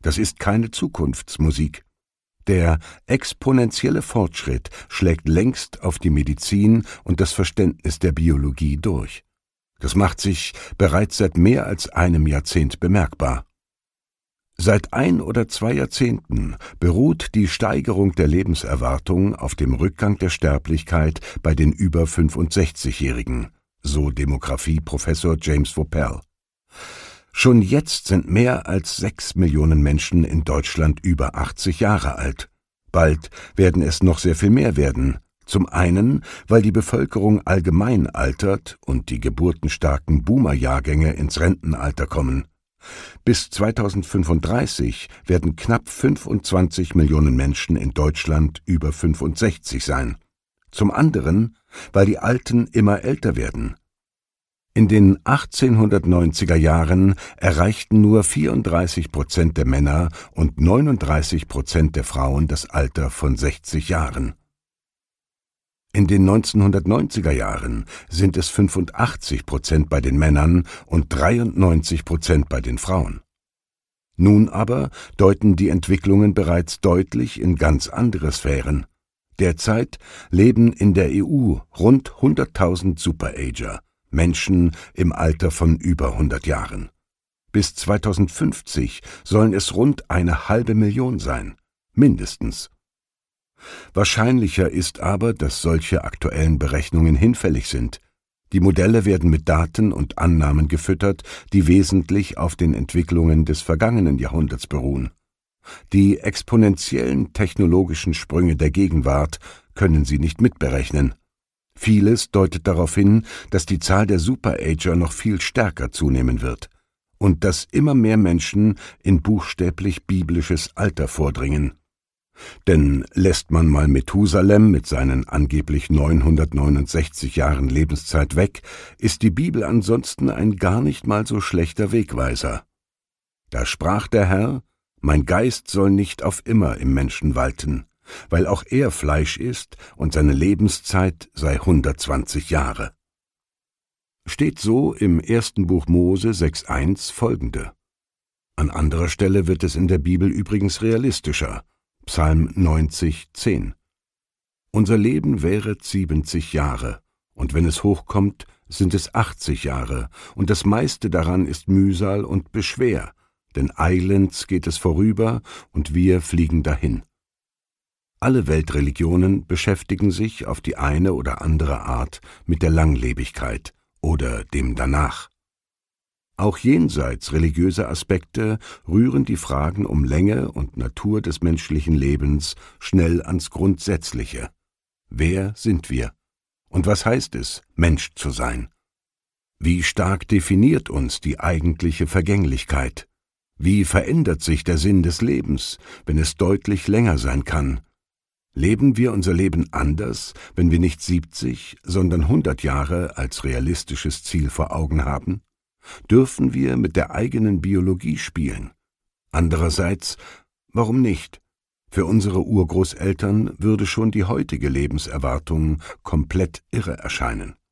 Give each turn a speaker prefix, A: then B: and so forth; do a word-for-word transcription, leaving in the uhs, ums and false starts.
A: Das ist keine Zukunftsmusik. Der exponentielle Fortschritt schlägt längst auf die Medizin und das Verständnis der Biologie durch. Das macht sich bereits seit mehr als einem Jahrzehnt bemerkbar. Seit ein oder zwei Jahrzehnten beruht die Steigerung der Lebenserwartung auf dem Rückgang der Sterblichkeit bei den über fünfundsechzigjährigen, so Demografie-Professor James Vaupell. Schon jetzt sind mehr als sechs Millionen Menschen in Deutschland über achtzig Jahre alt. Bald werden es noch sehr viel mehr werden. Zum einen, weil die Bevölkerung allgemein altert und die geburtenstarken Boomer-Jahrgänge ins Rentenalter kommen. Bis zweitausendfünfunddreißig werden knapp fünfundzwanzig Millionen Menschen in Deutschland über fünfundsechzig sein. Zum anderen, weil die Alten immer älter werden. In den achtzehnhundertneunziger Jahren erreichten nur vierunddreißig Prozent der Männer und neununddreißig Prozent der Frauen das Alter von sechzig Jahren. In den neunzehnhundertneunziger Jahren sind es fünfundachtzig Prozent bei den Männern und dreiundneunzig Prozent bei den Frauen. Nun aber deuten die Entwicklungen bereits deutlich in ganz andere Sphären. Derzeit leben in der E U rund hunderttausend Superager, Menschen im Alter von über hundert Jahren. Bis zweitausendfünfzig sollen es rund eine halbe Million sein, mindestens. Wahrscheinlicher ist aber, dass solche aktuellen Berechnungen hinfällig sind. Die Modelle werden mit Daten und Annahmen gefüttert, die wesentlich auf den Entwicklungen des vergangenen Jahrhunderts beruhen. Die exponentiellen technologischen Sprünge der Gegenwart können sie nicht mitberechnen. Vieles deutet darauf hin, dass die Zahl der Superager noch viel stärker zunehmen wird und dass immer mehr Menschen in buchstäblich biblisches Alter vordringen. Denn lässt man mal Methusalem mit seinen angeblich neunhundertneunundsechzig Jahren Lebenszeit weg, ist die Bibel ansonsten ein gar nicht mal so schlechter Wegweiser. Da sprach der Herr: Mein Geist soll nicht auf immer im Menschen walten, weil auch er Fleisch ist und seine Lebenszeit sei hundertzwanzig Jahre. Steht so im ersten Buch Mose sechs eins folgende. An anderer Stelle wird es in der Bibel übrigens realistischer. Psalm neunzig zehn. Unser Leben währet siebenzig Jahre, und wenn es hochkommt, sind es achtzig Jahre, und das meiste daran ist Mühsal und Beschwer, denn eilends geht es vorüber, und wir fliegen dahin. Alle Weltreligionen beschäftigen sich auf die eine oder andere Art mit der Langlebigkeit oder dem Danach. Auch jenseits religiöser Aspekte rühren die Fragen um Länge und Natur des menschlichen Lebens schnell ans Grundsätzliche. Wer sind wir? Und was heißt es, Mensch zu sein? Wie stark definiert uns die eigentliche Vergänglichkeit? Wie verändert sich der Sinn des Lebens, wenn es deutlich länger sein kann? Leben wir unser Leben anders, wenn wir nicht siebzig, sondern hundert Jahre als realistisches Ziel vor Augen haben? Dürfen wir mit der eigenen Biologie spielen? Andererseits, warum nicht? Für unsere Urgroßeltern würde schon die heutige Lebenserwartung komplett irre erscheinen.